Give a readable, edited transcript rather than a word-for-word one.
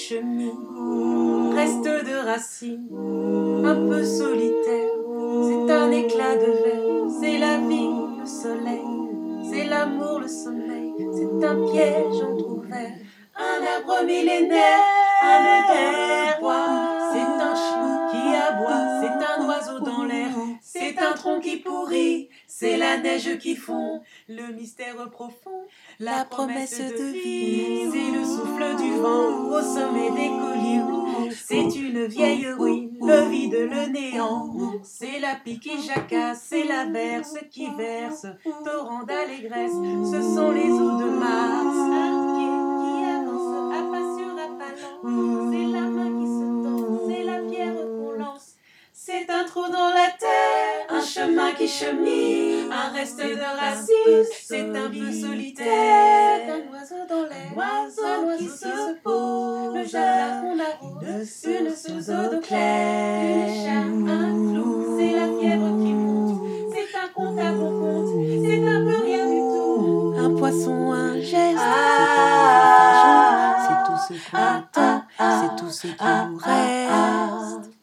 chemine, reste de racines, un peu solitaire. C'est un éclat de verre, c'est la vie, le soleil, c'est l'amour, le sommeil, c'est un piège entrouvert, un arbre millénaire, un nœud dans le bois, c'est un chien qui aboie, c'est un oiseau dans l'air, c'est un tronc qui pourrit, c'est la neige qui fond, le mystère profond, la promesse de vie, c'est le souffle du vent au sommet des collines, c'est une vieille ruine, le vide, le néant, c'est la pluie qui jacasse, c'est l'averse qui verse, torrent d'allégresse, ce sont les eaux de Mars, un pied qui avance, à pas sûr, à pas lent, c'est la main qui se tend, c'est la pierre qu'on lance, c'est un trou dans la terre, un chemin qui chemine, un reste de racines, c'est un peu solitaire, c'est un oiseau dans l'air, oiseau qui se pose, le jardin qu'on arrose, une source d'eau claire, une charme, un clou, c'est la fièvre qui monte, c'est un compte à bon compte, c'est un peu rien du tout, un poisson, un geste, c'est tout ce qu'on attend, c'est tout ce qui nous reste.